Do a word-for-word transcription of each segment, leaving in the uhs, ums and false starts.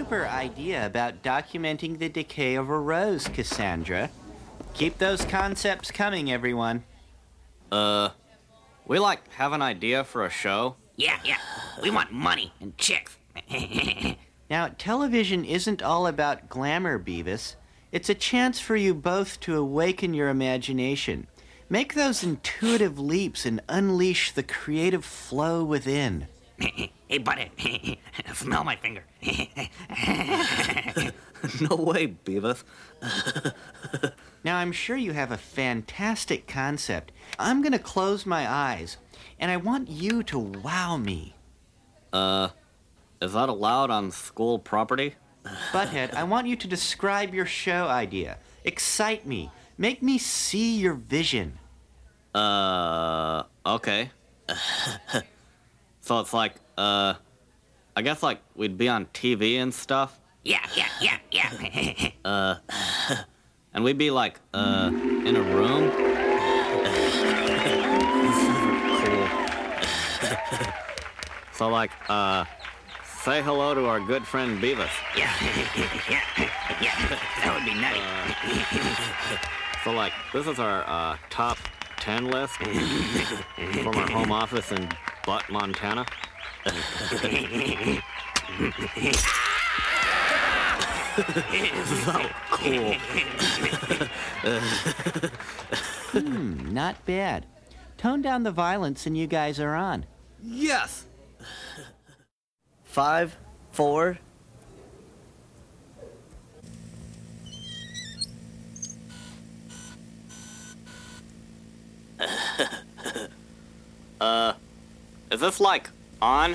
bumper idea about documenting the decay of a rose, Cassandra. Keep those concepts coming, everyone. Uh, we, like, have an idea for a show? Yeah, yeah. We want money and chicks. Now, television isn't all about glamour, Beavis. It's a chance for you both to awaken your imagination. Make those intuitive leaps and unleash the creative flow within. Hey, buddy, smell my finger. No way, Beavis. Now, I'm sure you have a fantastic concept. I'm gonna close my eyes, and I want you to wow me. Uh, is that allowed on school property? Butthead, I want you to describe your show idea. Excite me. Make me see your vision. Uh, okay. So it's like, uh, I guess like we'd be on T V and stuff? Yeah, yeah, yeah, yeah. uh, and we'd be like, uh, in a room? Cool. So like, uh, say hello to our good friend Beavis. Yeah, yeah, yeah, that would be nutty. Uh, so like, this is our, uh, top ten list from our home office in Butt, Montana. So cool. Hmm, not bad. Tone down the violence and you guys are on. Yes! Five, four. uh, is this like on?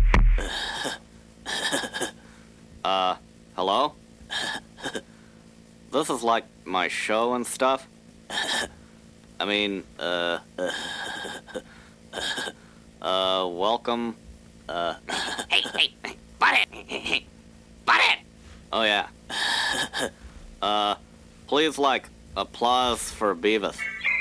uh, hello? This is like my show and stuff. I mean, uh, uh, welcome. Uh, hey, hey, Butthead! Butthead! Oh, yeah. Uh, please, like, applause for Beavis.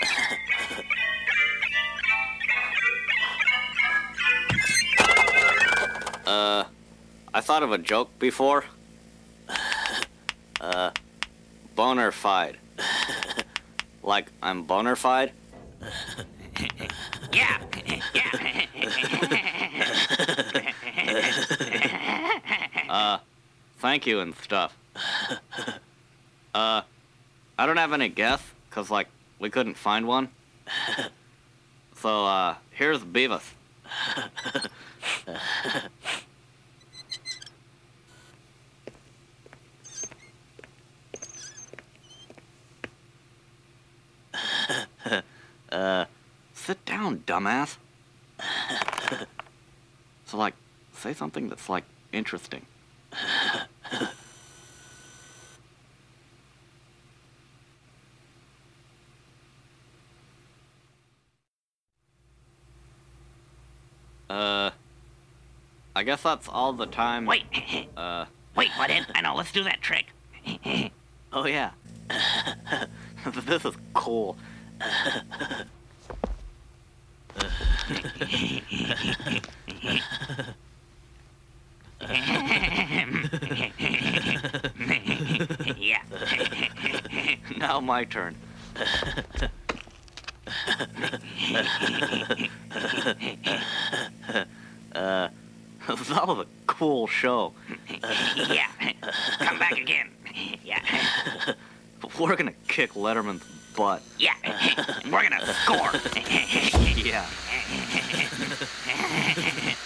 uh, I thought of a joke before. Uh, boner-fied. Like, I'm boner-fied? Yeah, yeah. Uh, thank you and stuff. Uh, I don't have any guess, cause like, we couldn't find one. So, uh, here's Beavis. uh, sit down, dumbass. So like, say something that's like, interesting. uh, I guess that's all the time. Wait, uh, wait, Butthead, I know, let's do that trick. Oh yeah. This is cool. Yeah. Now my turn. uh, that was a cool show. Yeah. Come back again. Yeah. We're gonna kick Letterman's butt. Yeah. We're gonna score. Yeah.